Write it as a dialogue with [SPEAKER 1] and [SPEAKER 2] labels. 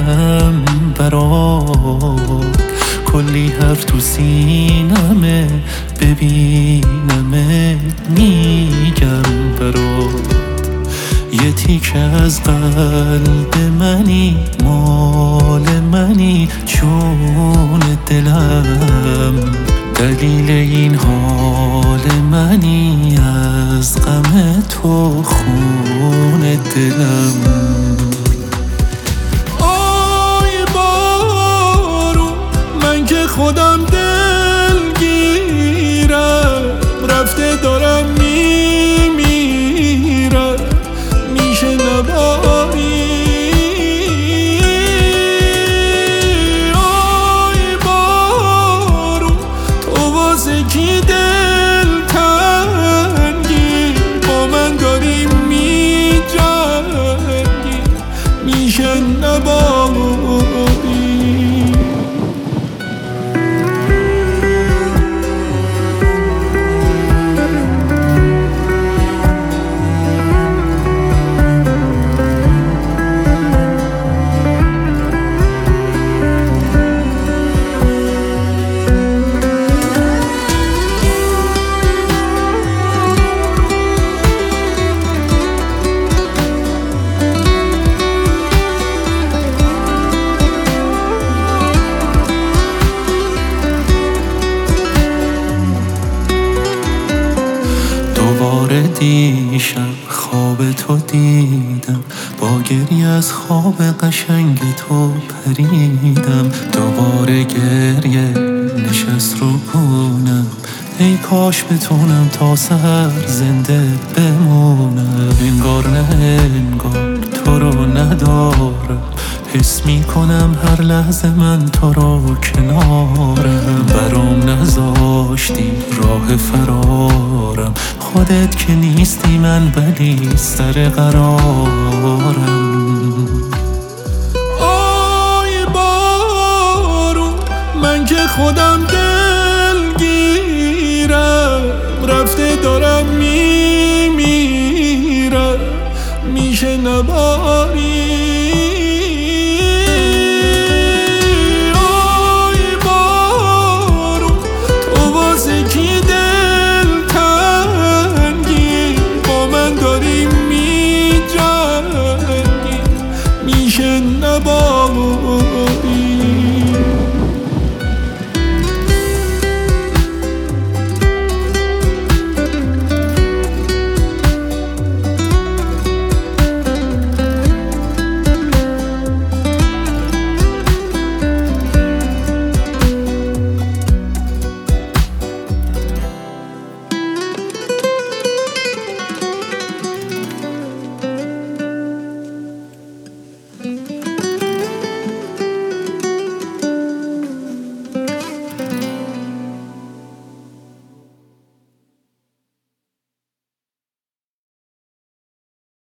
[SPEAKER 1] میگم برات، کلی حرف تو سینمه، ببینمت میگم برات. یه تیک از قلب منی، مال منی، چون دلم دلیل این حال منی، از غم تو خون دلم. آی بارون من که خودم دلگیرم، رفته دارم میمیرم، میشه نباری. آی بارون تو واسه کی دل تنگی، با من داری میجنگی، میشه نباری. دوباره دیشب خواب تو دیدم، با گریه از خواب قشنگ تو پریدم. دوباره گریه نشست رو گونم، ای کاش بتونم تا سحر زنده بمونم. انگار نه انگار تو رو ندارم، حس میکنم هر لحظه من تو رو کنارم. برام نذاشتی راه فرارم، خودت که نیستی من ولی سر قرارم.
[SPEAKER 2] آی بارون من که خودم